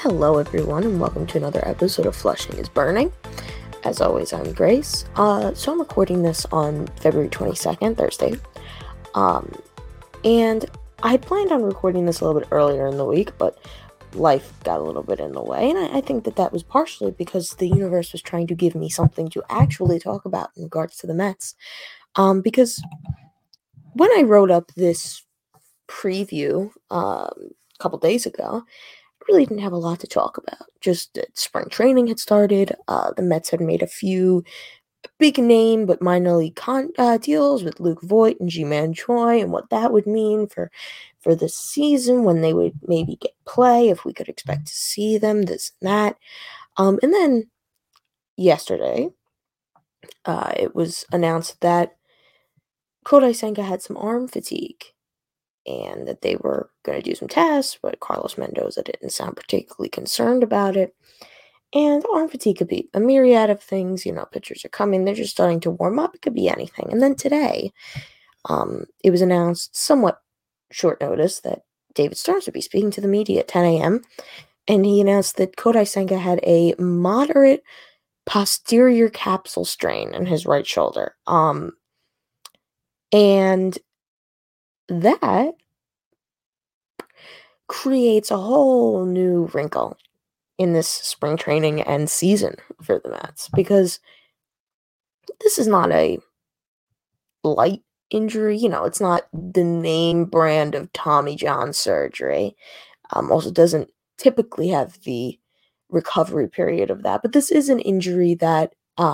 Hello, everyone, and welcome to another episode of Flushing is Burning. As always, I'm Grace. So I'm recording this on February 22nd, Thursday. And I had planned on recording this a little bit earlier in the week, but life got a little bit in the way, and I think that was partially because the universe was trying to give me something to actually talk about in regards to the Mets. Because when I wrote up this preview a couple days ago, really didn't have a lot to talk about. Just that spring training had started. The Mets had made a few big name but minor league deals with Luke Voit and Ji-Man Choi, and what that would mean for this season, when they would maybe get play, if we could expect to see them, this and that. And then yesterday, it was announced that Kodai Senga had some arm fatigue, and that they were going to do some tests, but Carlos Mendoza didn't sound particularly concerned about it. And arm fatigue could be a myriad of things. Pitchers are coming. They're just starting to warm up. It could be anything. And then today, it was announced somewhat short notice that David Stearns would be speaking to the media at 10 a.m. And he announced that Kodai Senga had a moderate posterior capsule strain in his right shoulder. And that creates a whole new wrinkle in this spring training and season for the Mets, because this is not a light injury. It's not the name brand of Tommy John surgery. Also doesn't typically have the recovery period of that, but this is an injury that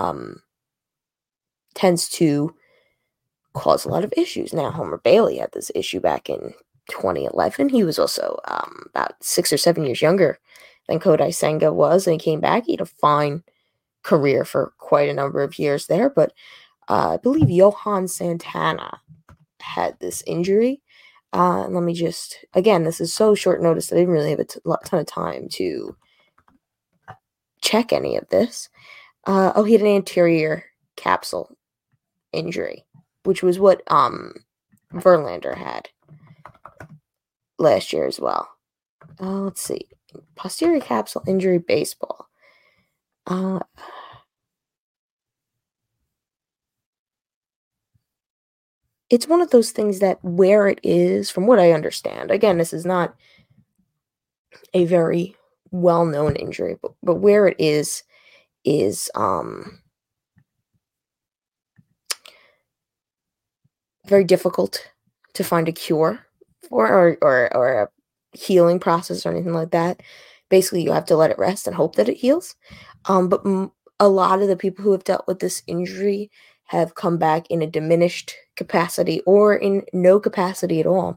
tends to cause a lot of issues. Now, Homer Bailey had this issue back in 2011. He was also about 6 or 7 years younger than Kodai Senga was, and he came back. He had a fine career for quite a number of years there, but I believe Johan Santana had this injury. Let me just, again, this is so short notice that I didn't really have a ton of time to check any of this. He had an anterior capsule injury, which was what Verlander had last year as well. Let's see. Posterior capsule injury baseball. It's one of those things that where it is, from what I understand, again, this is not a very well-known injury, but where it is very difficult to find a cure for, or a healing process or anything like that. Basically, you have to let it rest and hope that it heals. But a lot of the people who have dealt with this injury have come back in a diminished capacity or in no capacity at all.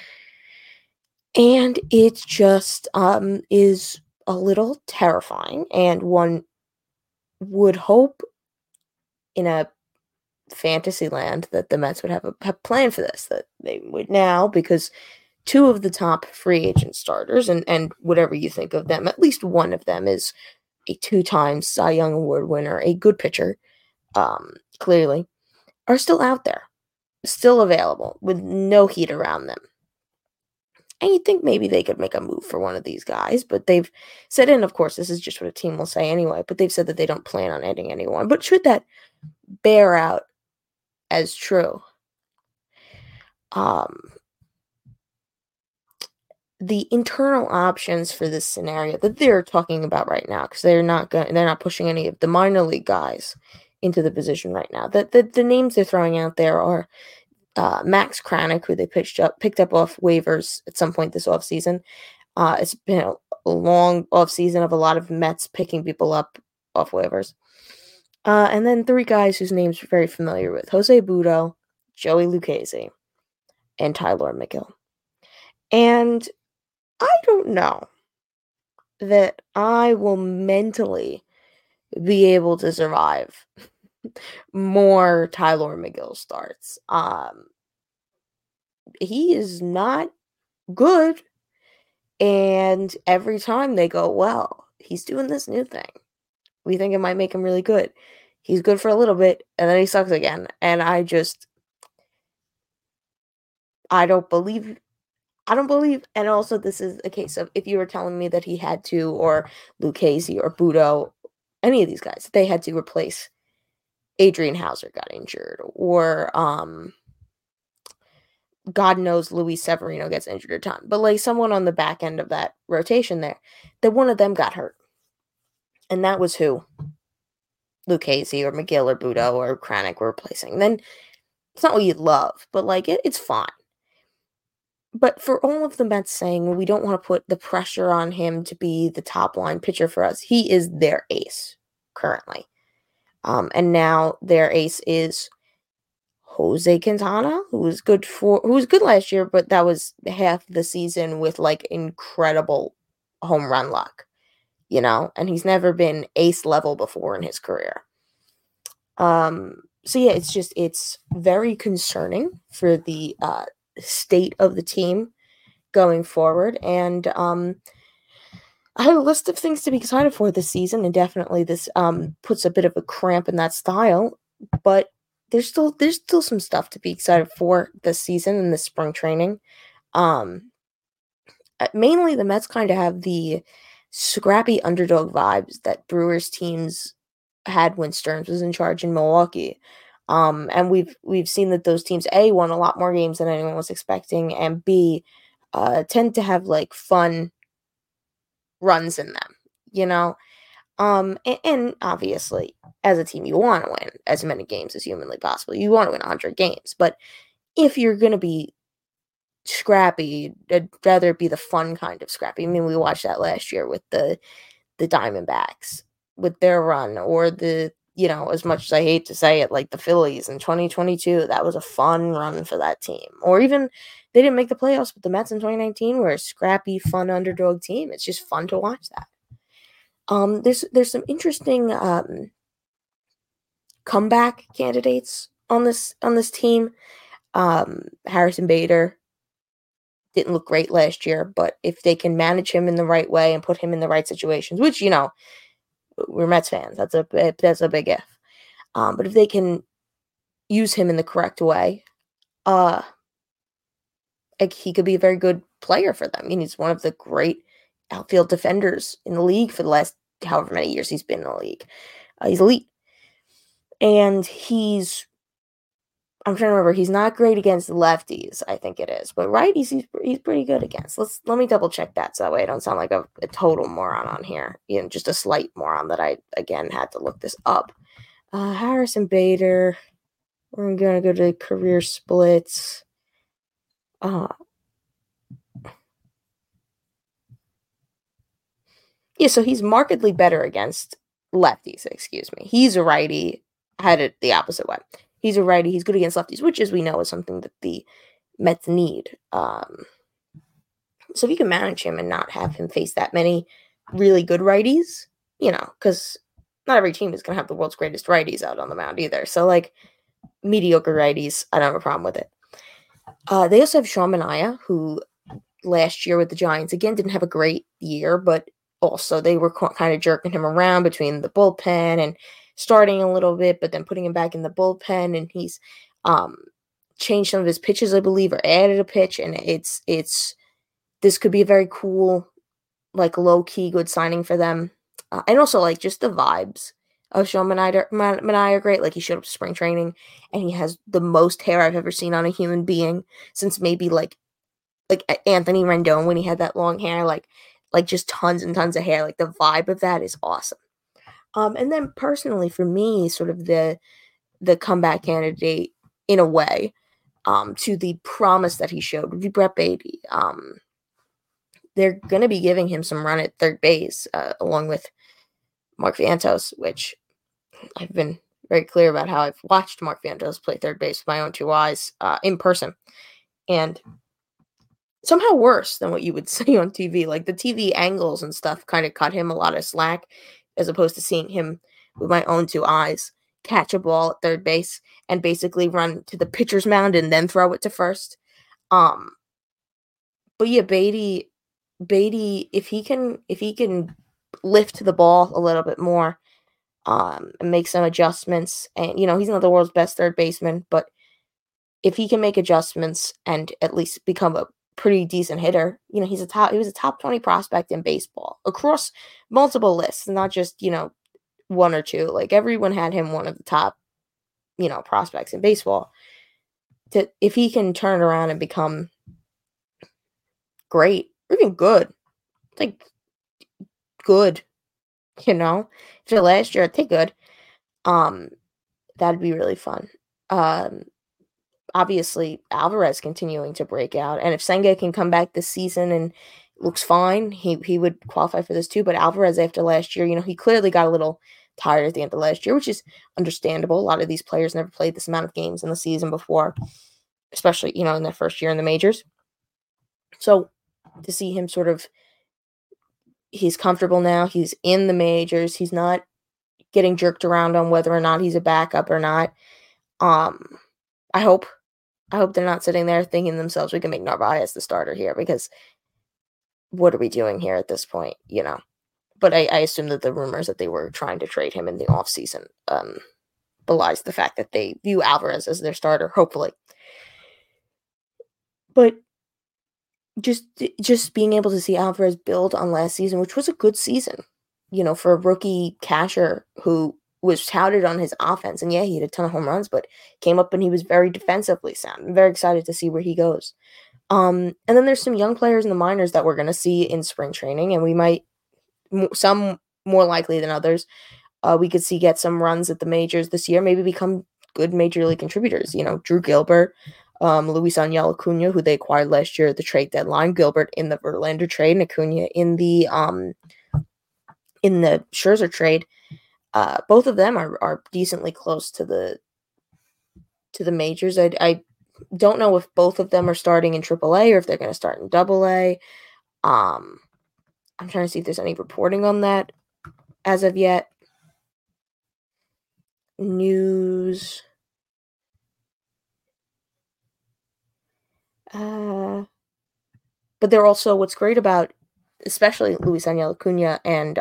And it just is a little terrifying, and one would hope in a fantasy land that the Mets would have a plan for this, that they would now, because two of the top free agent starters, and whatever you think of them, at least one of them is a 2-time Cy Young Award winner, a good pitcher, clearly, are still out there, still available, with no heat around them. And you'd think maybe they could make a move for one of these guys, but they've said, and of course this is just what a team will say anyway, but they've said that they don't plan on adding anyone. But should that bear out as true, the internal options for this scenario that they're talking about right now, because they're not pushing any of the minor league guys into the position right now. The names they're throwing out there are Max Kranick, who they picked up off waivers at some point this offseason. It's been a long offseason of a lot of Mets picking people up off waivers. And then 3 guys whose names we're very familiar with: Jose Butto, Joey Lucchesi, and Tylor Megill. And I don't know that I will mentally be able to survive more Tylor Megill starts. He is not good, and every time they go, well, he's doing this new thing, we think it might make him really good. He's good for a little bit, and then he sucks again. And I don't believe I don't believe, and also this is a case of if you were telling me that he had to, or Lucchesi or Budo, any of these guys, they had to replace Adrian Hauser got injured, or God knows Luis Severino gets injured a ton, but like someone on the back end of that rotation there, that one of them got hurt, and that was who Lucchesi or McGill or Budo or Kranick were replacing. Then it's not what you'd love, but like it's fine. But for all of the Mets saying we don't want to put the pressure on him to be the top line pitcher for us, he is their ace currently. And now their ace is Jose Quintana, who was good last year, but that was half the season with like incredible home run luck, and he's never been ace level before in his career. So yeah, it's very concerning for the state of the team going forward, and I have a list of things to be excited for this season, and definitely this puts a bit of a cramp in that style, but there's still some stuff to be excited for this season and this spring training. Mainly the Mets kind of have the scrappy underdog vibes that Brewers teams had when Stearns was in charge in Milwaukee. And we've seen that those teams A won a lot more games than anyone was expecting, and B tend to have like fun runs in them, and obviously as a team you want to win as many games as humanly possible. You want to win 100 games, but if you're going to be scrappy, I'd rather it be the fun kind of scrappy. I mean, we watched that last year with the Diamondbacks with their run, or as much as I hate to say it, like the Phillies in 2022, that was a fun run for that team. Or even they didn't make the playoffs, but the Mets in 2019 were a scrappy, fun underdog team. It's just fun to watch that. There's some interesting comeback candidates on this team. Harrison Bader didn't look great last year, but if they can manage him in the right way and put him in the right situations, which we're Mets fans, that's a big if. But if they can use him in the correct way, he could be a very good player for them. I mean, he's one of the great outfield defenders in the league for the last however many years he's been in the league. He's elite. And I'm trying to remember, he's not great against lefties, I think it is. But righties, he's pretty good against. Let me double check that so that way I don't sound like a total moron on here. Just a slight moron that I, again, had to look this up. Harrison Bader. We're going to go to career splits. Yeah, so he's markedly better against lefties, excuse me. He's a righty. I had it the opposite way. He's a righty. He's good against lefties, which, as we know, is something that the Mets need. So if you can manage him and not have him face that many really good righties, because not every team is going to have the world's greatest righties out on the mound either. So, like, mediocre righties, I don't have a problem with it. They also have Sean Manaea, who last year with the Giants, again, didn't have a great year, but also they were kind of jerking him around between the bullpen and starting a little bit, but then putting him back in the bullpen, and he's changed some of his pitches, I believe, or added a pitch, and this could be a very cool, like, low-key good signing for them. And also, like, just the vibes of Sean Manaea are great. Like, he showed up to spring training, and he has the most hair I've ever seen on a human being since maybe, like Anthony Rendon when he had that long hair, like just tons and tons of hair. Like, the vibe of that is awesome. And then personally for me, sort of the comeback candidate in a way, to the promise that he showed would be Brett Baty. They're going to be giving him some run at third base, along with Mark Vientos, which I've been very clear about how I've watched Mark Vientos play third base with my own two eyes, in person. And somehow worse than what you would see on TV. Like, the TV angles and stuff kind of cut him a lot of slack, as opposed to seeing him with my own two eyes catch a ball at third base and basically run to the pitcher's mound and then throw it to first. But yeah, Baty, if he can lift the ball a little bit more, and make some adjustments, and he's not the world's best third baseman, but if he can make adjustments and at least become a pretty decent hitter. He was a top 20 prospect in baseball across multiple lists, not just, one or two. Like everyone had him one of the top, prospects in baseball. If he can turn around and become great, or even good, like good, for last year, I'd take good. That'd be really fun. Obviously Alvarez continuing to break out, and if Senga can come back this season and looks fine, he would qualify for this too. But Alvarez, after last year, he clearly got a little tired at the end of last year, which is understandable. A lot of these players never played this amount of games in the season before, especially, in their first year in the majors. So to see him he's comfortable now. He's in the majors. He's not getting jerked around on whether or not he's a backup or not. I hope they're not sitting there thinking to themselves, we can make Narvaez the starter here, because what are we doing here at this point, But I assume that the rumors that they were trying to trade him in the offseason belies the fact that they view Alvarez as their starter, hopefully. But just being able to see Alvarez build on last season, which was a good season, for a rookie catcher who was touted on his offense. And yeah, he had a ton of home runs, but came up and he was very defensively sound. I'm very excited to see where he goes. And then there's some young players in the minors that we're going to see in spring training, and we might, some more likely than others, we could see get some runs at the majors this year, maybe become good major league contributors. Drew Gilbert, Luisangel Acuna, who they acquired last year at the trade deadline, Gilbert in the Verlander trade, and Acuna in the Scherzer trade. Both of them are decently close to the majors. I don't know if both of them are starting in AAA or if they're going to start in AA. I'm trying to see if there's any reporting on that as of yet. News. But they're also, what's great about, especially Luisangel Acuna and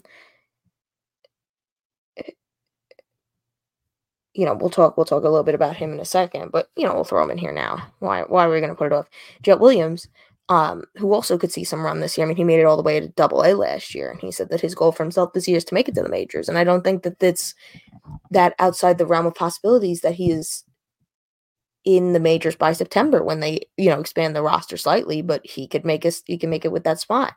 we'll talk a little bit about him in a second, but we'll throw him in here now. Why are we going to put it off? Jet Williams, who also could see some run this year. I mean, he made it all the way to AA last year, and he said that his goal for himself this year is to make it to the majors. And I don't think that that's that outside the realm of possibilities that he is in the majors by September when they, expand the roster slightly, but he can make it with that spot.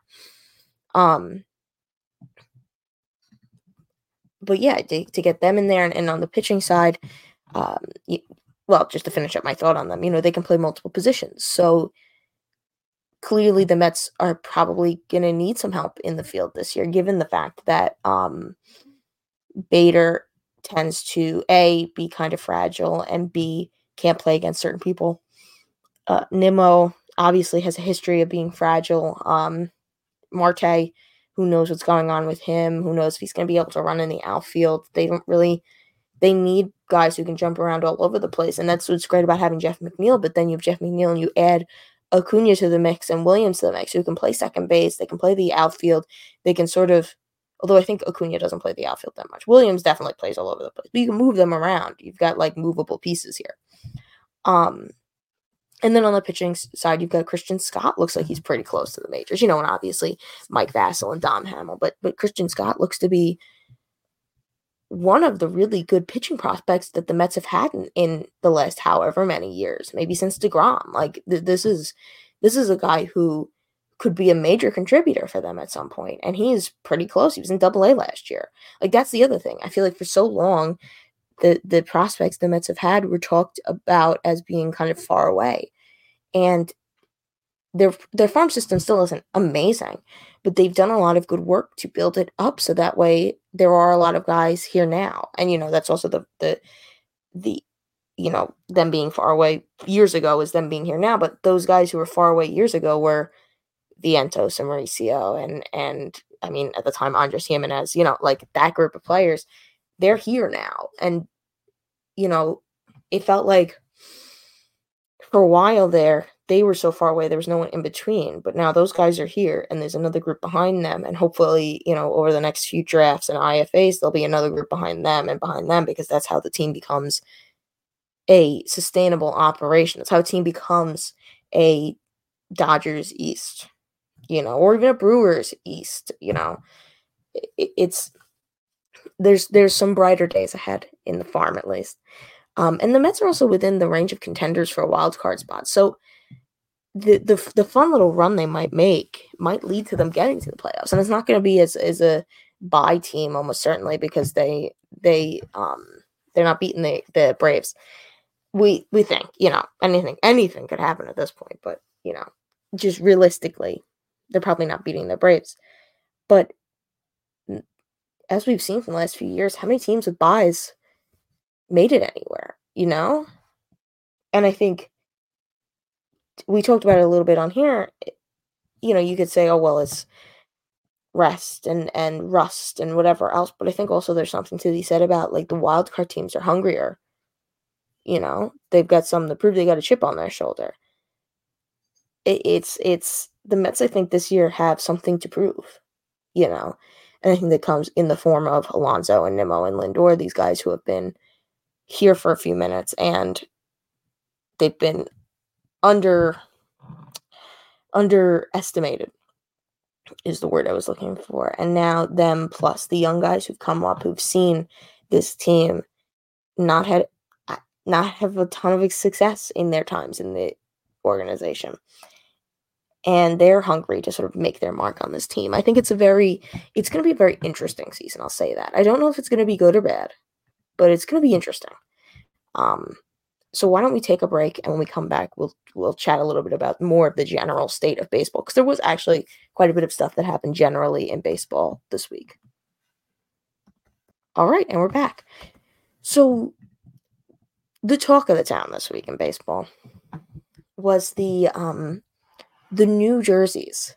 But yeah, to get them in there, and on the pitching side, just to finish up my thought on them, they can play multiple positions. So clearly the Mets are probably going to need some help in the field this year, given the fact that Bader tends to, A, be kind of fragile, and B, can't play against certain people. Nimmo obviously has a history of being fragile. Marte, who knows what's going on with him? Who knows if he's going to be able to run in the outfield? They need guys who can jump around all over the place, and that's what's great about having Jeff McNeil. But then you have Jeff McNeil, and you add Acuna to the mix and Williams to the mix, who can play second base. They can play the outfield. They can although I think Acuna doesn't play the outfield that much. Williams definitely plays all over the place, but you can move them around. You've got movable pieces here. And then on the pitching side, you've got Christian Scott. Looks like he's pretty close to the majors, and obviously Mike Vasil and Dom Hamill. But Christian Scott looks to be one of the really good pitching prospects that the Mets have had in the last however many years, maybe since DeGrom. This is a guy who could be a major contributor for them at some point, and he's pretty close. He was in AA last year. That's the other thing. I feel like for so long, the prospects the Mets have had were talked about as being kind of far away, and their farm system still isn't amazing, but they've done a lot of good work to build it up so that way there are a lot of guys here now. And that's also the them being far away years ago is them being here now, but those guys who were far away years ago were Vientos and Mauricio and I mean at the time Andres Jimenez, that group of players, they're here now. And it felt like for a while there, they were so far away, there was no one in between. But now those guys are here, and there's another group behind them. And hopefully, over the next few drafts and IFAs, there'll be another group behind them, because that's how the team becomes a sustainable operation. It's how a team becomes a Dodgers East, or even a Brewers East, it's there's some brighter days ahead in the farm at least. And the Mets are also within the range of contenders for a wild card spot. So the fun little run they might make might lead to them getting to the playoffs. And it's not going to be as a bye team almost certainly because they're not beating the Braves. We think, anything could happen at this point, but just realistically, they're probably not beating the Braves. But as we've seen from the last few years, how many teams with byes made it anywhere, And I think we talked about it a little bit on here. You could say, oh, well, it's rest and rust and whatever else. But I think also there's something to be said about, like, the wild card teams are hungrier. They've got something to prove. They got a chip on their shoulder. It's the Mets, I think, this year have something to prove, And I think that comes in the form of Alonso and Nimmo and Lindor, these guys who have been here for a few minutes and they've been underestimated is the word I was looking for. And now them plus the young guys who've come up, who've seen this team not have a ton of success in their times in the organization. And they're hungry to sort of make their mark on this team. I think it's going to be a very interesting season. I'll say that. I don't know if it's going to be good or bad, but it's going to be interesting. So why don't we take a break, and when we come back, we'll chat a little bit about more of the general state of baseball, because there was actually quite a bit of stuff that happened generally in baseball this week. All right, and we're back. So the talk of the town this week in baseball was the new jerseys.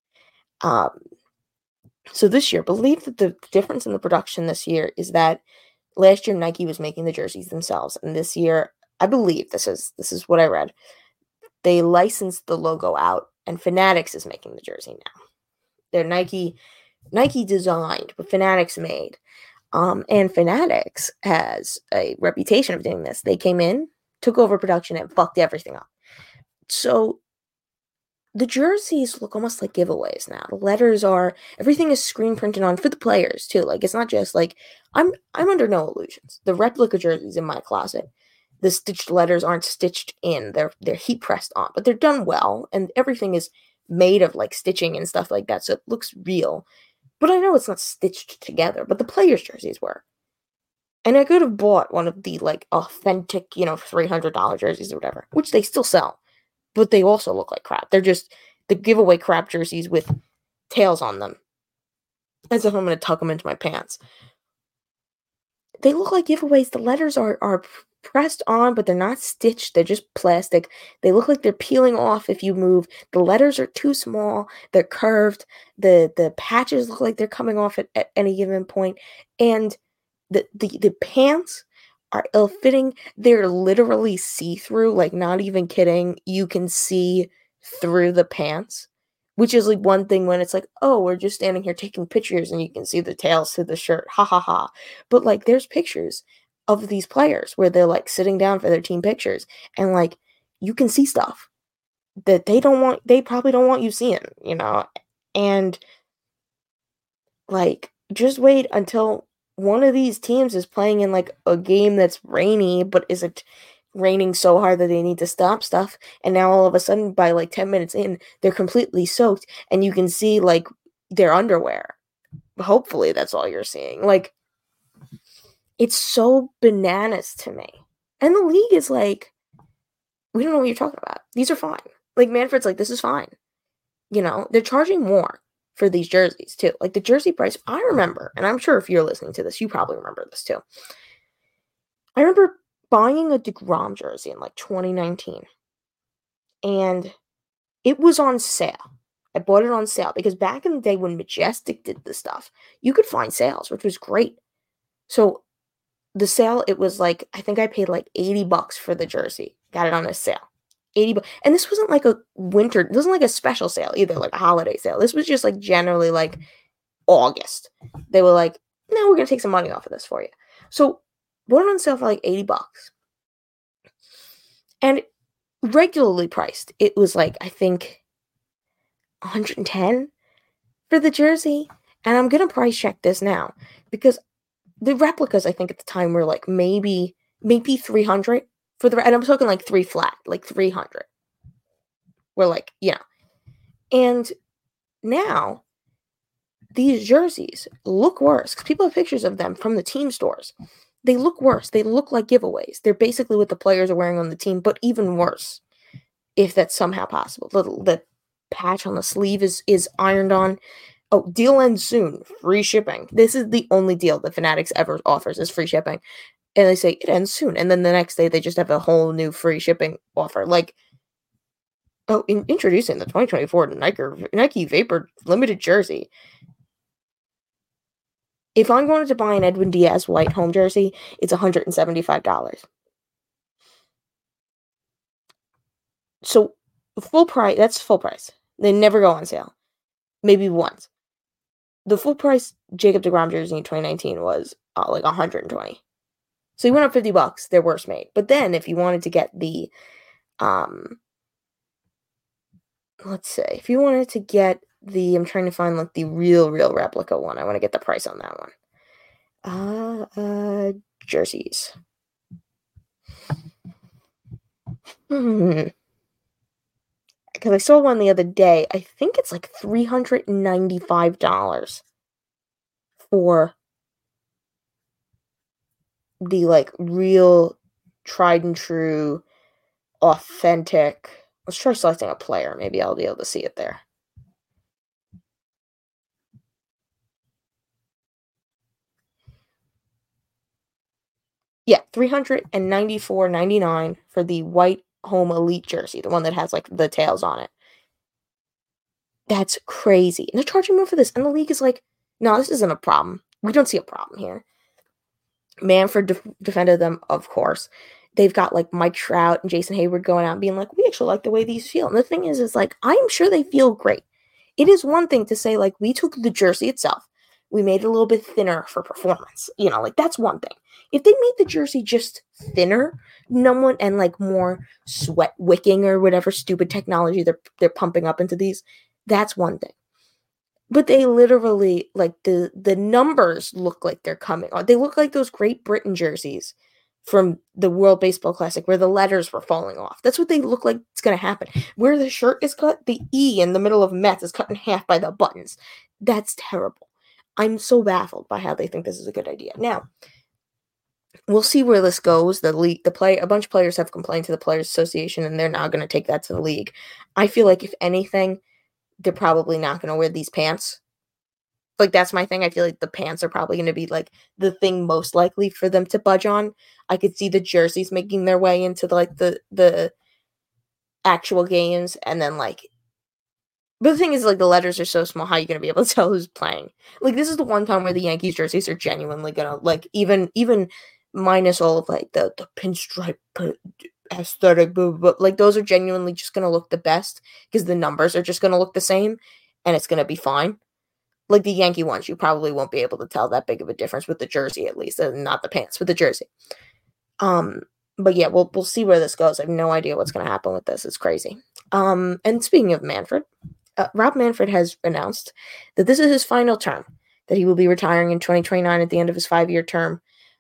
So this year, believe that the difference in the production this year is that last year Nike was making the jerseys themselves, and this year, I believe this is what I read, they licensed the logo out, and Fanatics is making the jersey now. They're Nike designed, but Fanatics made. And Fanatics has a reputation of doing this. They came in, took over production, and fucked everything up. So the jerseys look almost like giveaways now. The letters everything is screen printed on for the players too. Like, it's not just like, I'm under no illusions. The replica jerseys in my closet, the stitched letters aren't stitched in. They're heat pressed on, but they're done well, and everything is made of like stitching and stuff like that, so it looks real. But I know it's not stitched together, but the players' jerseys were. And I could have bought one of the like authentic, $300 jerseys or whatever, which they still sell. But they also look like crap. They're just the giveaway crap jerseys with tails on them. As if I'm going to tuck them into my pants. They look like giveaways. The letters are pressed on, but they're not stitched. They're just plastic. They look like they're peeling off if you move. The letters are too small. They're curved. The patches look like they're coming off at any given point. And the pants are ill-fitting. They're literally see-through, like, not even kidding. You can see through the pants, which is like one thing when it's like, oh, we're just standing here taking pictures and you can see the tails through the shirt. Ha ha ha. But like, there's pictures of these players where they're like sitting down for their team pictures, and like, you can see stuff that they probably don't want you seeing, and like, just wait until one of these teams is playing in like a game that's rainy, but isn't raining so hard that they need to stop stuff, and now all of a sudden by like 10 minutes in, they're completely soaked and you can see like their underwear. Hopefully that's all you're seeing. Like, it's so bananas to me. And the league is like, we don't know what you're talking about. These are fine. Like, Manfred's like, this is fine. They're charging more for these jerseys too. Like, the jersey price, I remember, and I'm sure if you're listening to this, you probably remember this too. I remember buying a DeGrom jersey in like 2019, and it was on sale. I bought it on sale because back in the day when Majestic did this stuff, you could find sales, which was great. So the sale, it was like, I think I paid like $80 for the jersey. Got it on a sale. $80. And this wasn't like it wasn't like a special sale either, like a holiday sale. This was just like generally like August. They were like, no, we're going to take some money off of this for you. So bought it on sale for like $80. And regularly priced, it was like, I think 110 for the jersey. And I'm gonna price check this now because the replicas I think at the time were like maybe 300 for the, and I'm talking like three flat, like 300. We're like, yeah. And now these jerseys look worse because people have pictures of them from the team stores. They look worse. They look like giveaways. They're basically what the players are wearing on the team, but even worse, if that's somehow possible. The patch on the sleeve is ironed on. Oh, deal ends soon. Free shipping. This is the only deal that Fanatics ever offers is free shipping. And they say it ends soon. And then the next day they just have a whole new free shipping offer. Like, oh, introducing the 2024 Nike Vapor limited jersey. If I'm going to buy an Edwin Diaz white home jersey, it's $175. So full price, that's full price. They never go on sale. Maybe once. The full price Jacob deGrom jersey in 2019 was like 120. So you went up $50. They're worse made. But then if you wanted to get the let's say if you wanted to get the, I'm trying to find like the real replica one. I want to get the price on that one. Jerseys. Because I saw one the other day. I think it's like $395 for the like real tried and true authentic. Let's try selecting a player. Maybe I'll be able to see it there. Yeah, $394.99 for the white home elite jersey, the one that has like the tails on it. That's crazy. And they're charging more for this. And the league is like, no, this isn't a problem. We don't see a problem here. Manfred defended them, of course. They've got like Mike Trout and Jason Hayward going out and being like, we actually like the way these feel. And the thing is like, I'm sure they feel great. It is one thing to say, like, we took the jersey itself, we made it a little bit thinner for performance. You know, like, that's one thing. If they made the jersey just thinner, and like more sweat wicking or whatever stupid technology they're pumping up into these, that's one thing. But they literally, like, the numbers look like they're coming on. They look like those Great Britain jerseys from the World Baseball Classic where the letters were falling off. That's what they look like it's going to happen. Where the shirt is cut, the E in the middle of Mets is cut in half by the buttons. That's terrible. I'm so baffled by how they think this is a good idea. Now, we'll see where this goes. The league, a bunch of players have complained to the Players Association, and they're now going to take that to the league. I feel like if anything, they're probably not going to wear these pants. Like, that's my thing. I feel like the pants are probably going to be, like, the thing most likely for them to budge on. I could see the jerseys making their way into, the actual games, and then, like... But the thing is, like, the letters are so small, how are you going to be able to tell who's playing? Like, this is the one time where the Yankees jerseys are genuinely going to, like, even minus all of, like, the pinstripe aesthetic, but, like, those are genuinely just going to look the best, because the numbers are just going to look the same, and it's going to be fine. Like, the Yankee ones, you probably won't be able to tell that big of a difference with the jersey, at least, and not the pants, with the jersey. But yeah, we'll see where this goes. I have no idea what's going to happen with this. It's crazy. And speaking of Manfred, Rob Manfred has announced that this is his final term, that he will be retiring in 2029 at the end of his 5-year term.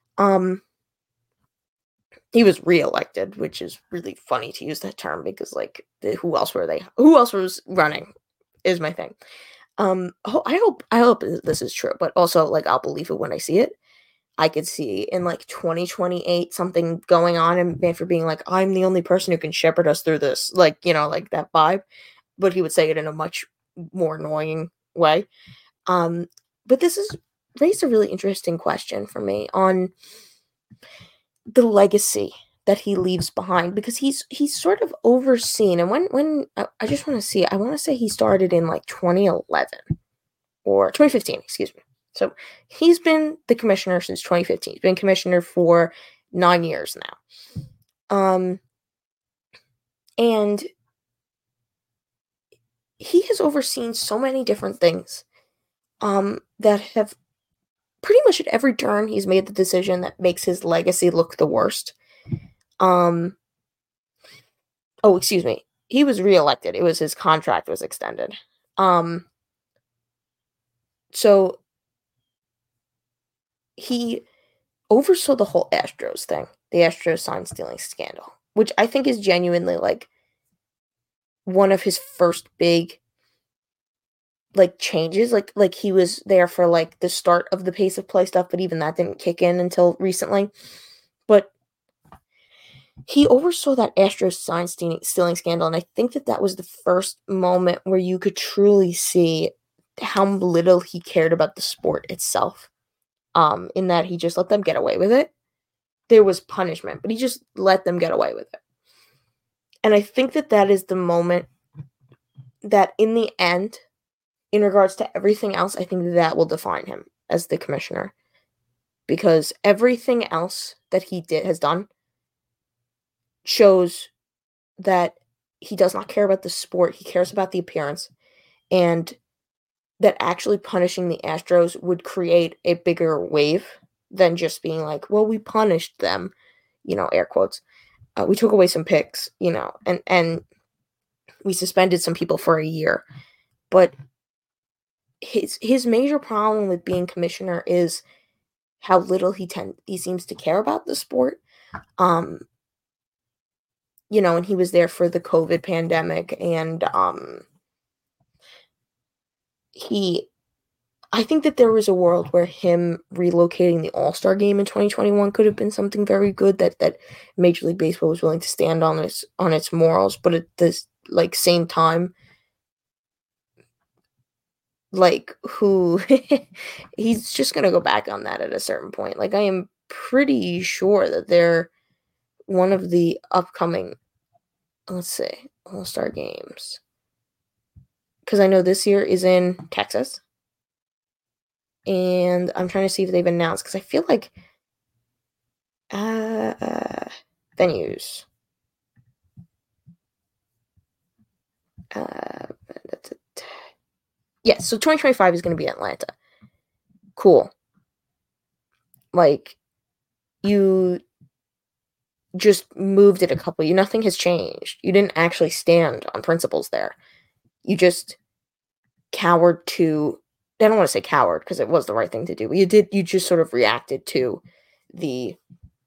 He was reelected, which is really funny to use that term because, like, who else was running is my thing. I hope this is true, but also, like, I'll believe it when I see it. I could see in, like, 2028 something going on and Manfred being like, I'm the only person who can shepherd us through this, like, you know, like that vibe, but he would say it in a much more annoying way. But this has raised a really interesting question for me on the legacy that he leaves behind, because he's sort of overseen. And when I just want to see, I want to say he started in like 2011 or 2015, excuse me. So he's been the commissioner since 2015. He's been commissioner for 9 years now. And he has overseen so many different things that have pretty much at every turn he's made the decision that makes his legacy look the worst. Excuse me. He was reelected. It was his contract was extended. So he oversaw the whole Astros thing, the Astros sign stealing scandal, which I think is genuinely like one of his first big like changes. Like he was there for like the start of the pace of play stuff, but even that didn't kick in until recently. But he oversaw that Astros sign stealing scandal, and I think that that was the first moment where you could truly see how little he cared about the sport itself. In that he just let them get away with it. There was punishment, but he just let them get away with it. And I think that that is the moment that, in the end, in regards to everything else, I think that will define him as the commissioner, because everything else that he has done shows that he does not care about the sport. He cares about the appearance, and that actually punishing the Astros would create a bigger wave than just being like, well, we punished them, air quotes. We took away some picks, and we suspended some people for a year. But his major problem with being commissioner is how little he seems to care about the sport. And he was there for the COVID pandemic, and I think that there was a world where him relocating the All-Star game in 2021 could have been something very good that Major League Baseball was willing to stand on its morals, but at this same time, who he's just gonna go back on that at a certain point. I am pretty sure that they're one of the upcoming, let's say, All-Star games, because I know this year is in Texas. And I'm trying to see if they've announced, because I feel like venues. Yes, so 2025 is going to be Atlanta. Cool. You just moved it a couple. Nothing has changed. You didn't actually stand on principles there. You just cowered to. I don't want to say coward, because it was the right thing to do. But you just sort of reacted to the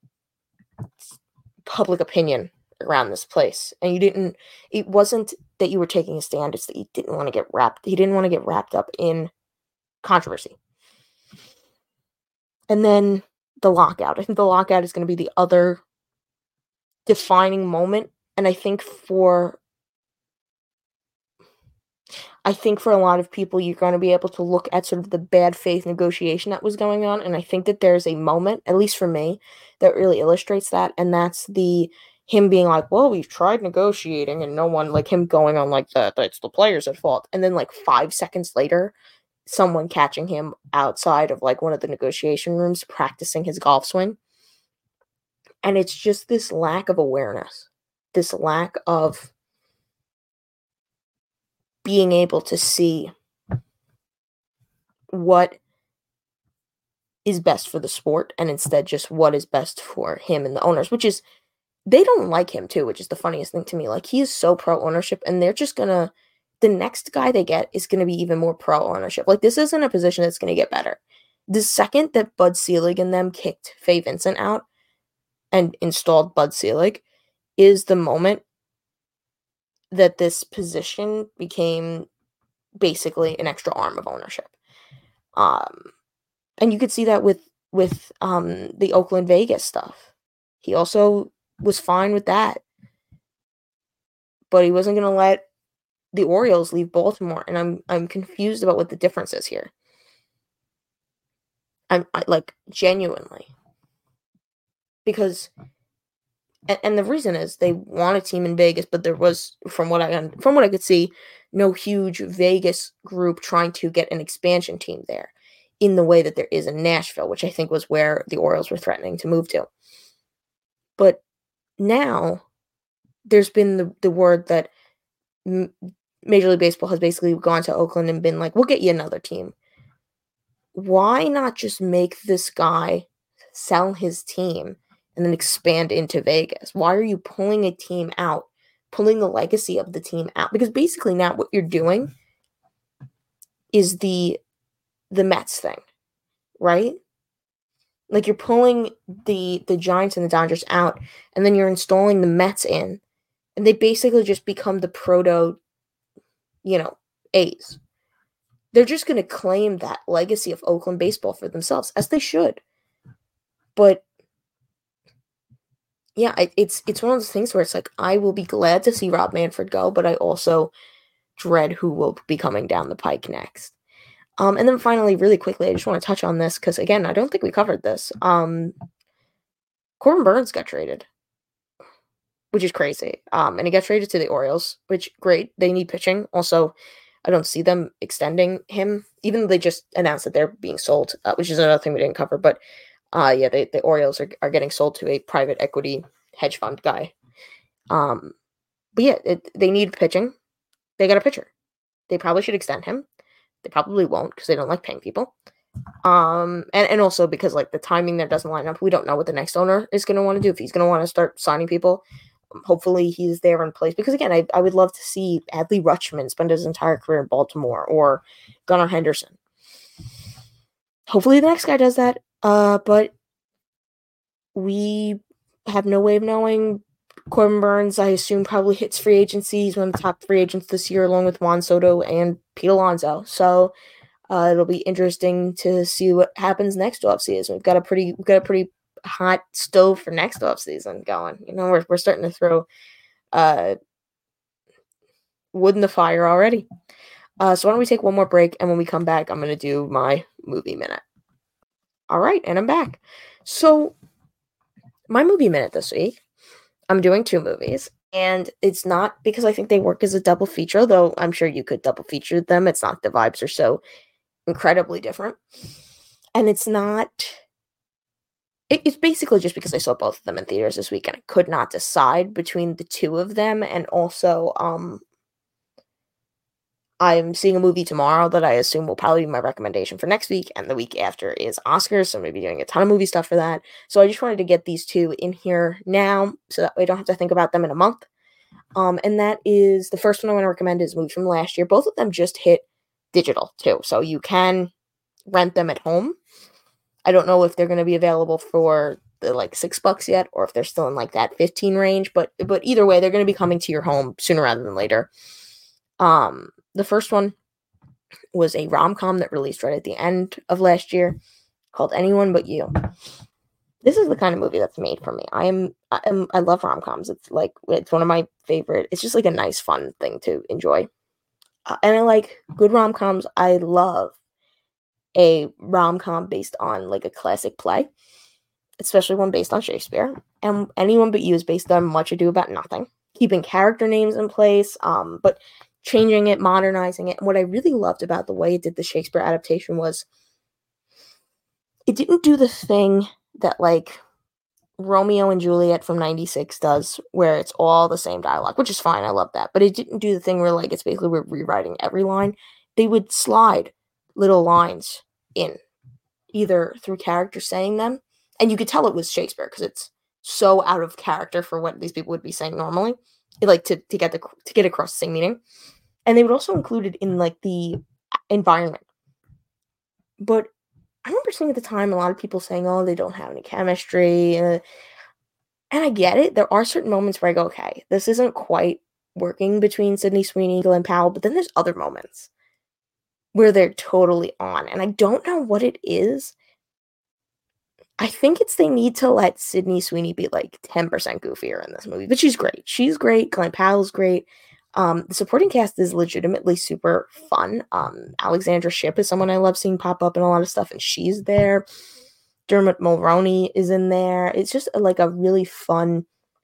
public opinion around this place, and it wasn't that you were taking a stand, it's that he didn't want to get wrapped up in controversy. And then the lockout. I think the lockout is going to be the other defining moment, and I think for a lot of people, you're going to be able to look at sort of the bad faith negotiation that was going on, and I think that there's a moment, at least for me, that really illustrates that, and that's him being like, well, we've tried negotiating, and no one, him going on that it's the players at fault, and then 5 seconds later, someone catching him outside of one of the negotiation rooms practicing his golf swing, and it's just this lack of awareness, this lack of being able to see what is best for the sport, and instead just what is best for him and the owners, which is, they don't like him too, which is the funniest thing to me. He is so pro ownership, and they're just gonna, the next guy they get is gonna be even more pro ownership. This isn't a position that's gonna get better. The second that Bud Selig and them kicked Faye Vincent out and installed Bud Selig is the moment that this position became basically an extra arm of ownership. And you could see that with the Oakland Vegas stuff. He also was fine with that, but he wasn't going to let the Orioles leave Baltimore, and I'm confused about what the difference is here. I genuinely, because, and the reason is they want a team in Vegas, but there was, from what I could see, no huge Vegas group trying to get an expansion team there in the way that there is in Nashville, which I think was where the Orioles were threatening to move to. But now there's been the word that Major League Baseball has basically gone to Oakland and been like, we'll get you another team. Why not just make this guy sell his team and then expand into Vegas? Why are you pulling a team out, pulling the legacy of the team out? Because basically now what you're doing is the Mets thing, right? Like you're pulling the Giants and the Dodgers out, and then you're installing the Mets in, and they basically just become the proto, A's. They're just going to claim that legacy of Oakland baseball for themselves, as they should. But yeah, it's one of those things where it's like I will be glad to see Rob Manfred go, but I also dread who will be coming down the pike next. And then finally, really quickly, I just want to touch on this because again, I don't think we covered this. Corbin Burns got traded, which is crazy. And he got traded to the Orioles, which great. They need pitching. Also, I don't see them extending him, even though they just announced that they're being sold, which is another thing we didn't cover. But yeah, the Orioles are getting sold to a private equity hedge fund guy. But yeah, they need pitching. They got a pitcher. They probably should extend him. They probably won't because they don't like paying people. And also because like the timing there doesn't line up. We don't know what the next owner is going to want to do. If he's going to want to start signing people, hopefully he's there in place. Because again, I would love to see Adley Rutschman spend his entire career in Baltimore or Gunnar Henderson. Hopefully the next guy does that. But we have no way of knowing. Corbin Burns, I assume, probably hits free agency. He's one of the top free agents this year, along with Juan Soto and Pete Alonso. So it'll be interesting to see what happens next offseason. We've got a pretty hot stove for next offseason going. We're starting to throw wood in the fire already. So why don't we take one more break, and when we come back, I'm going to do my movie minute. All right, and I'm back. So my movie minute this week, I'm doing 2 movies, and it's not because I think they work as a double feature, though I'm sure you could double feature them. It's not, the vibes are so incredibly different. And it's not, it's basically just because I saw both of them in theaters this week, and I could not decide between the 2 of them. And also, I'm seeing a movie tomorrow that I assume will probably be my recommendation for next week, and the week after is Oscars, so I'm going to be doing a ton of movie stuff for that. So I just wanted to get these 2 in here now, so that way I don't have to think about them in a month. And that is, the first one I want to recommend is a movie from last year. Both of them just hit digital, too, so you can rent them at home. I don't know if they're going to be available for the, like, $6 yet, or if they're still in, like, that 15 range, but either way, they're going to be coming to your home sooner rather than later. The first one was a rom-com that released right at the end of last year called Anyone But You. This is the kind of movie that's made for me. I love rom-coms. It's one of my favorite. It's just like a nice, fun thing to enjoy. And I like good rom-coms. I love a rom-com based on like a classic play, especially one based on Shakespeare. And Anyone But You is based on Much Ado About Nothing, keeping character names in place, but changing it, modernizing it. And what I really loved about the way it did the Shakespeare adaptation was it didn't do the thing that like Romeo and Juliet from 96 does, where it's all the same dialogue, which is fine. I love that. But it didn't do the thing where like it's basically we're rewriting every line. They would slide little lines in, either through characters saying them, and you could tell it was Shakespeare because it's so out of character for what these people would be saying normally, like to get across the same meaning. And they would also include it in like the environment. But I remember seeing at the time a lot of people saying, "Oh, they don't have any chemistry," and I get it. There are certain moments where I go, "Okay, this isn't quite working between Sydney Sweeney and Glenn Powell," but then there's other moments where they're totally on, and I don't know what it is. I think it's they need to let Sydney Sweeney be like 10% goofier in this movie, but she's great. She's great. Glenn Powell's great. The supporting cast is legitimately super fun. Alexandra Shipp is someone I love seeing pop up in a lot of stuff, and she's there. Dermot Mulroney is in there. It's just like a really fun,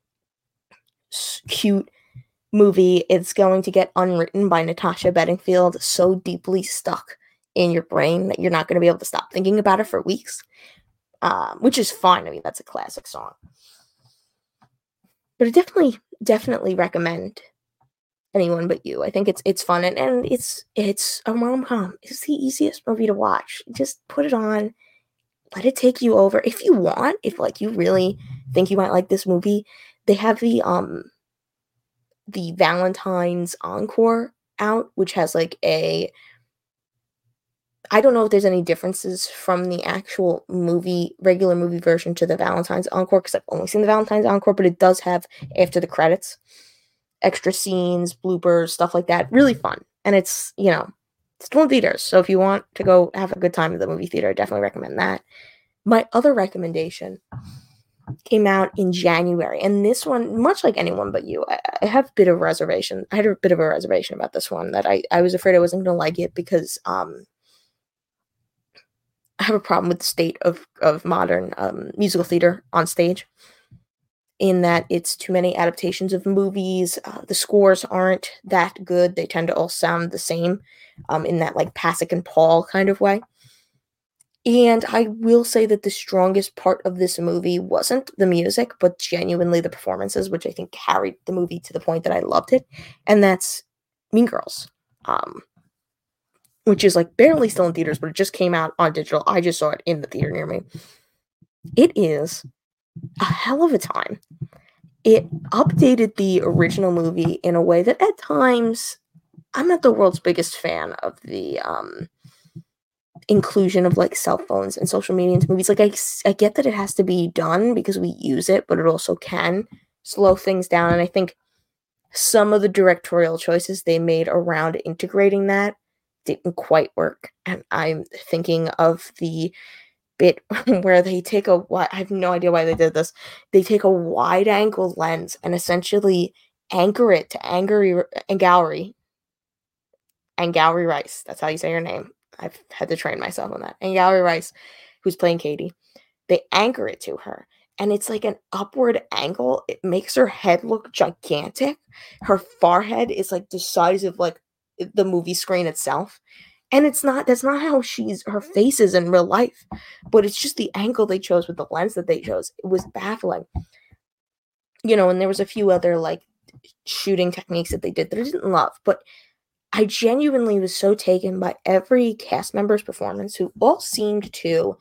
cute movie. It's going to get unwritten by Natasha Bedingfield, so deeply stuck in your brain that you're not going to be able to stop thinking about it for weeks, which is fine. I mean, that's a classic song. But I definitely recommend Anyone But You. I think it's fun, and it's a rom-com. It's the easiest movie to watch. Just put it on, let it take you over. If you want, if like you really think you might like this movie, they have the Valentine's Encore out, which has like a I don't know if there's any differences from the actual regular movie version to the Valentine's Encore, because I've only seen the Valentine's Encore, but it does have, after the credits, extra scenes, bloopers, stuff like that. Really fun. And it's still in theaters. So if you want to go have a good time at the movie theater, I definitely recommend that. My other recommendation came out in January, and this one, much like Anyone But You, I have a bit of a reservation. I had a bit of a reservation about this one, that I was afraid I wasn't going to like it, because I have a problem with the state of modern musical theater on stage, in that it's too many adaptations of movies. The scores aren't that good. They tend to all sound the same, in that like Pasek and Paul kind of way. And I will say that the strongest part of this movie wasn't the music, but genuinely the performances, which I think carried the movie to the point that I loved it. And that's Mean Girls, which is like barely still in theaters, but it just came out on digital. I just saw it in the theater near me. It is a hell of a time. It updated the original movie in a way that at times, I'm not the world's biggest fan of the inclusion of like cell phones and social media into movies. Like I get that it has to be done because we use it, but it also can slow things down. And I think some of the directorial choices they made around integrating that didn't quite work. And I'm thinking of the bit where they take I have no idea why they did this. They take a wide angle lens and essentially anchor it to Angourie Rice. That's how you say her name. I've had to train myself on that. Angourie Rice, who's playing Katie. They anchor it to her, and it's like an upward angle. It makes her head look gigantic. Her forehead is like the size of like the movie screen itself. And that's not how her face is in real life, but it's just the angle they chose with the lens that they chose. It was baffling. And there was a few other like shooting techniques that they did that I didn't love, but I genuinely was so taken by every cast member's performance, who all seemed to,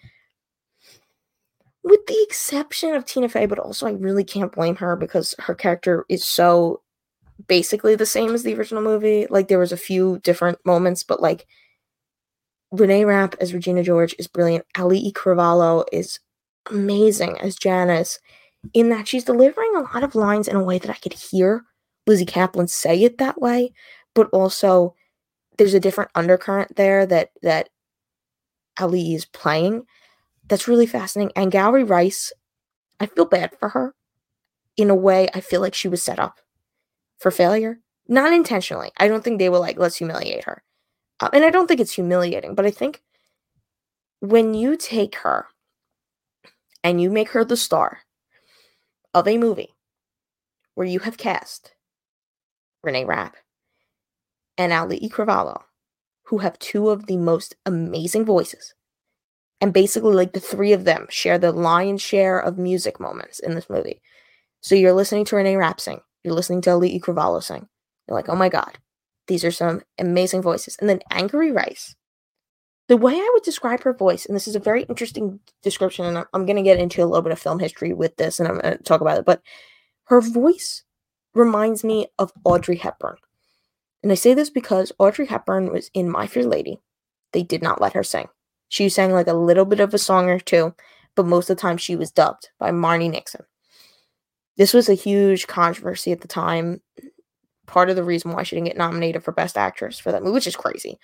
with the exception of Tina Fey, but also I really can't blame her because her character is so basically the same as the original movie. Like, there was a few different moments, but like Renee Rapp as Regina George is brilliant. Ali E. Cravalho is amazing as Janice, in that she's delivering a lot of lines in a way that I could hear Lizzie Kaplan say it that way, but also there's a different undercurrent there that Ali is playing that's really fascinating. And Angourie Rice, I feel bad for her. In a way, I feel like she was set up for failure. Not intentionally. I don't think they were like, let's humiliate her. And I don't think it's humiliating, but I think when you take her and you make her the star of a movie where you have cast Renee Rapp and Ali E. Cravalho, who have two of the most amazing voices, and basically like the three of them share the lion's share of music moments in this movie. So you're listening to Renee Rapp sing, you're listening to Ali E. Cravalho sing. You're like, oh my god, these are some amazing voices. And then Angourie Rice, the way I would describe her voice, and this is a very interesting description, and I'm going to get into a little bit of film history with this, and I'm going to talk about it, but her voice reminds me of Audrey Hepburn. And I say this because Audrey Hepburn was in My Fair Lady. They did not let her sing. She sang like a little bit of a song or two, but most of the time she was dubbed by Marni Nixon. This was a huge controversy at the time. Part of the reason why she didn't get nominated for Best Actress for that movie, which is crazy.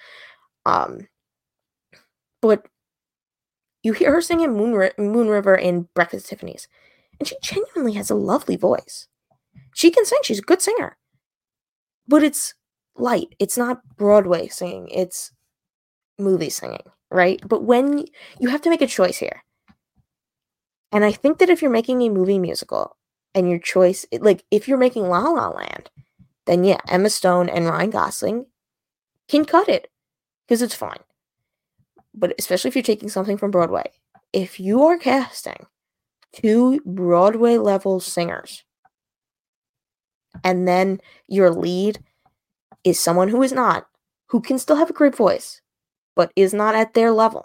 But you hear her singing Moon River in Breakfast at Tiffany's, and she genuinely has a lovely voice. She can sing. She's a good singer. But it's light. It's not Broadway singing. It's movie singing, right? But when you have to make a choice here. And I think that if you're making a movie musical and your choice, like if you're making La La Land, then yeah, Emma Stone and Ryan Gosling can cut it because it's fine. But especially if you're taking something from Broadway, if you are casting two Broadway level singers and then your lead is someone who can still have a great voice, but is not at their level,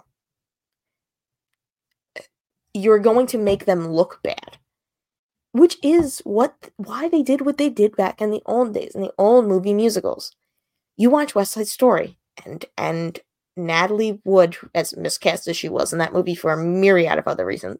you're going to make them look bad. Which is why they did what they did back in the old days, in the old movie musicals. You watch West Side Story, and Natalie Wood, as miscast as she was in that movie for a myriad of other reasons,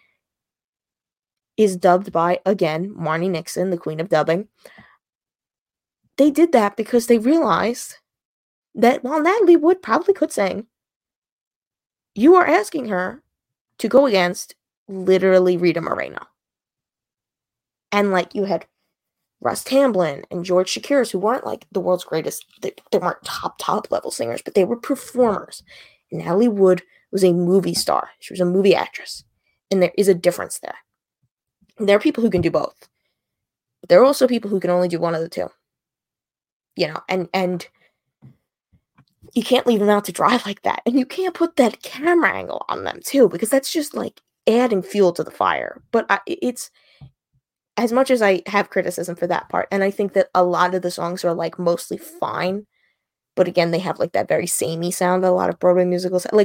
is dubbed by, again, Marni Nixon, the queen of dubbing. They did that because they realized that while Natalie Wood probably could sing, you are asking her to go against literally Rita Moreno. And, like, you had Russ Tamblyn and George Chakiris, who weren't, like, the world's greatest, they weren't top level singers, but they were performers. And Natalie Wood was a movie star. She was a movie actress. And there is a difference there. And there are people who can do both. But there are also people who can only do one of the two. You know, and you can't leave them out to dry like that. And you can't put that camera angle on them, too, because that's just, like, adding fuel to the fire. But it's, as much as I have criticism for that part, and I think that a lot of the songs are, like, mostly fine, but again, they have, like, that very samey sound that a lot of Broadway musicals have. Like,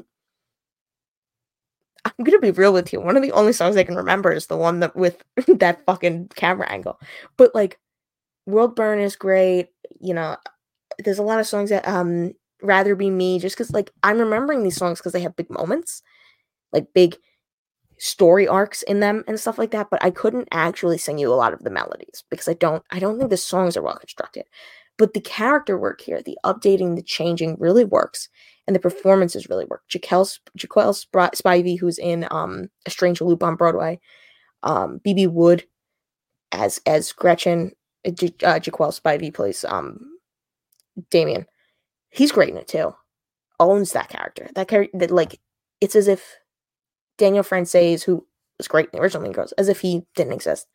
I'm gonna be real with you, one of the only songs I can remember is the one that with that fucking camera angle. But, like, World Burn is great, you know, there's a lot of songs that, Rather Be Me, just because, like, I'm remembering these songs because they have big moments, like, big story arcs in them and stuff like that, but I couldn't actually sing you a lot of the melodies because I don't think the songs are well constructed. But the character work here, the updating, the changing really works, and the performances really work. Jaquel Spivey, who's in A Strange Loop on Broadway, B.B. Wood as Gretchen, Jaquel Spivey plays Damien. He's great in it too. Owns that character. That character, that, like, it's as if Daniel Frances, who was great in the original Mean Girls, as if he didn't exist.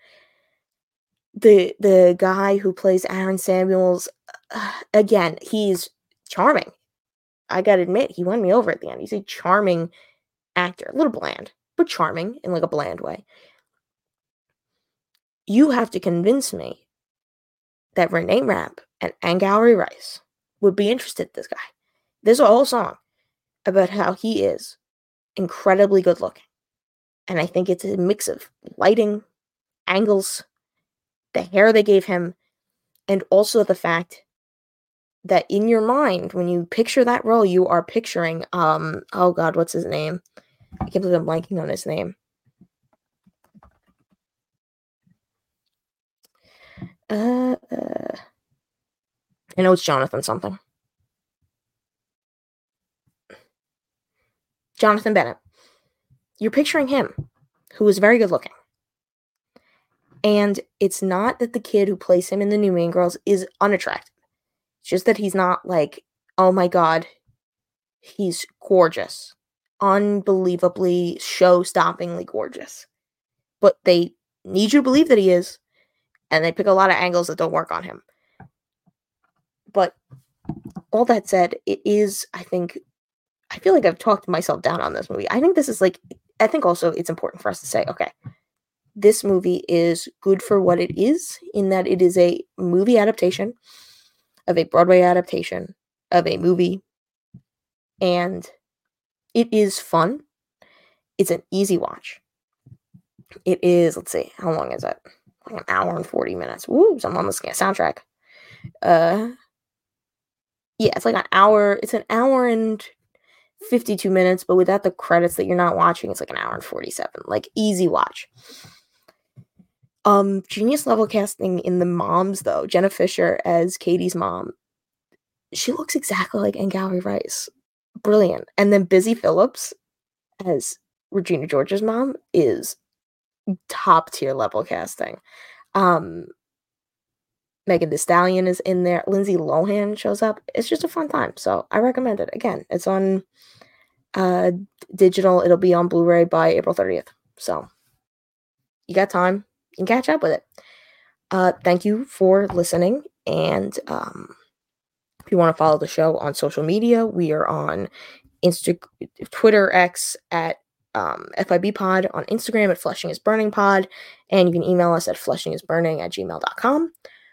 The guy who plays Aaron Samuels, again, he's charming. I gotta admit, he won me over at the end. He's a charming actor. A little bland, but charming in, like, a bland way. You have to convince me that Renee Rapp and Angourie Rice would be interested in this guy. There's a whole song about how he is incredibly good looking. And I think it's a mix of lighting, angles, the hair they gave him, and also the fact that in your mind, when you picture that role, you are picturing, oh god, what's his name? I can't believe I'm blanking on his name. I know it's Jonathan something. Jonathan Bennett. You're picturing him, who is very good looking. And it's not that the kid who plays him in the new Mean Girls is unattractive. It's just that he's not like, oh my god, he's gorgeous. Unbelievably, show-stoppingly gorgeous. But they need you to believe that he is, and they pick a lot of angles that don't work on him. But all that said, it is, I feel like I've talked myself down on this movie. I think this is, like, I think also it's important for us to say, okay, this movie is good for what it is, in that it is a movie adaptation of a Broadway adaptation of a movie, and it is fun. It's an easy watch. It is, let's see, how long is it? Like an hour and 40 minutes. Woo, so I'm on the soundtrack. Yeah, it's like an hour and 52 minutes, but without the credits that you're not watching, it's like an hour and 47. Like, easy watch. Genius level casting in the moms, though. Jenna Fischer as Katie's mom. She looks exactly like Angourie Rice. Brilliant. And then Busy Phillips as Regina George's mom is top tier level casting. Megan Thee Stallion is in there. Lindsay Lohan shows up. It's just a fun time. So I recommend it. Again, it's on digital. It'll be on Blu-ray by April 30th. So you got time. You can catch up with it. Thank you for listening. And if you want to follow the show on social media, we are on Twitter, X at FIB Pod, on Instagram at Flushing is Burning Pod, and you can email us at flushingisburning@gmail.com.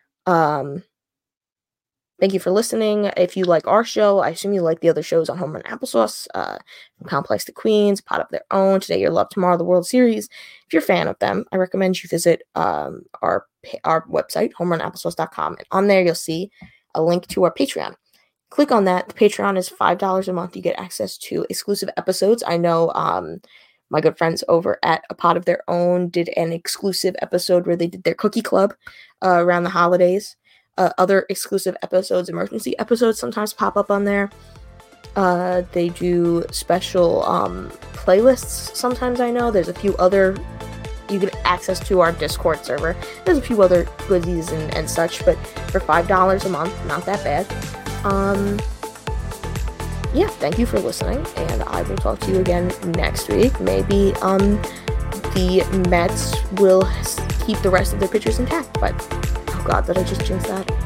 Thank you for listening. If you like our show, I assume you like the other shows on Homer and Applesauce, from Complex to Queens, Pot of Their Own, Today Your Love, Tomorrow the World Series. If you're a fan of them, I recommend you visit our website, homerandapplesauce.com, and on there you'll see a link to our Patreon. click on that. The Patreon is $5 a month. You get access to exclusive episodes. I know my good friends over at A Pot of Their Own did an exclusive episode where they did their cookie club around the holidays. Other exclusive episodes, emergency episodes sometimes pop up on there. They do special playlists sometimes. I know there's a few other, you get access to our Discord server. There's a few other goodies and such, but for $5 a month, not that bad. Yeah, thank you for listening, and I will talk to you again next week. Maybe the Mets will keep the rest of their pitchers intact, but oh god, did I just jinx that?